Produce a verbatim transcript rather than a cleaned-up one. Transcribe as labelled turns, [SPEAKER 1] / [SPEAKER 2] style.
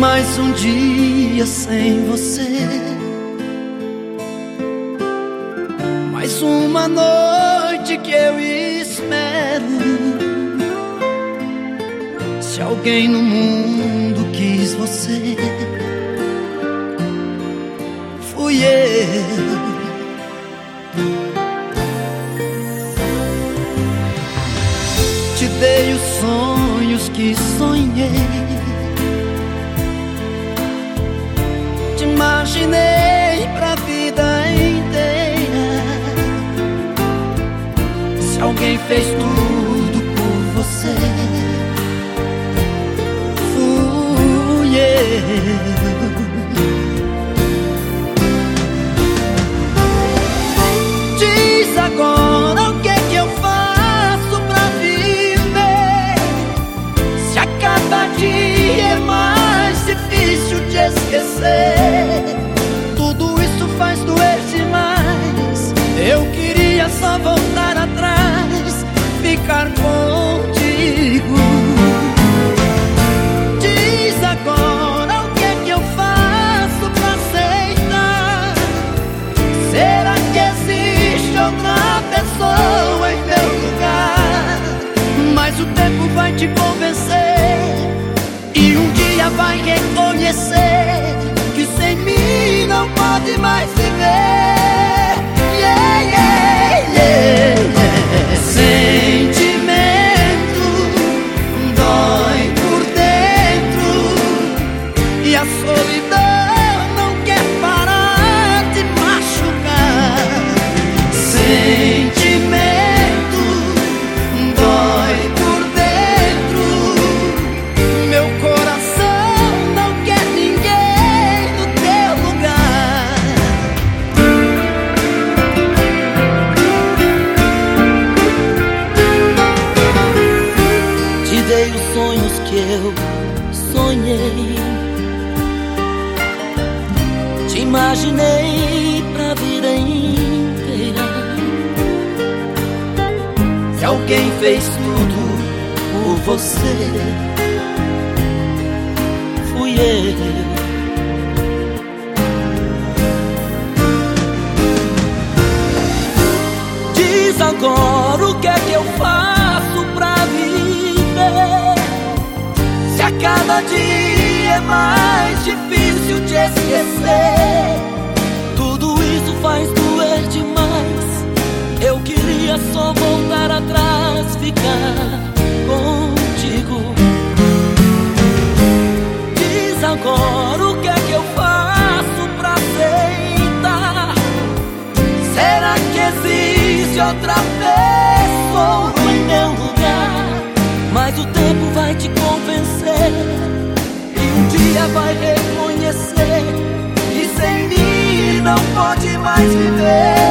[SPEAKER 1] Mais um dia sem você, mais uma noite que eu espero. Se alguém no mundo quis você, fui eu. Te dei os sonhos que sonhei, te imaginei pra vida inteira. Se alguém fez tudo por você, fui eu. Diz agora o que é que eu faço pra viver, se a cada dia é mais difícil de esquecer. Tudo isso faz doer demais. Eu queria só voltar atrás, ficar contigo. Diz agora o que é que eu faço pra aceitar. Será que existe outra pessoa em meu lugar? Mas o tempo vai te convencer e um dia vai reconhecer que sem mim não pode mais viver. Yeah, yeah, yeah, yeah. Sentimento dói por dentro e a solidão não quer parar de machucar. Sentimento dói por dentro, meu coração não quer ninguém no teu lugar. Te dei os sonhos que eu sonhei, te imaginei pra vida inteira. Se alguém fez tudo por você, fui eu. Diz agora o que é que eu faço pra viver, se a cada dia é mais difícil de esquecer. Tudo isso faz doer demais. Eu queria só voltar atrás, ficar contigo. Diz agora o que é que eu faço pra aceitar. Será que existe outra pessoa em meu lugar? Mas o tempo vai te convencer e um dia vai reconhecer que sem mim não pode mais viver.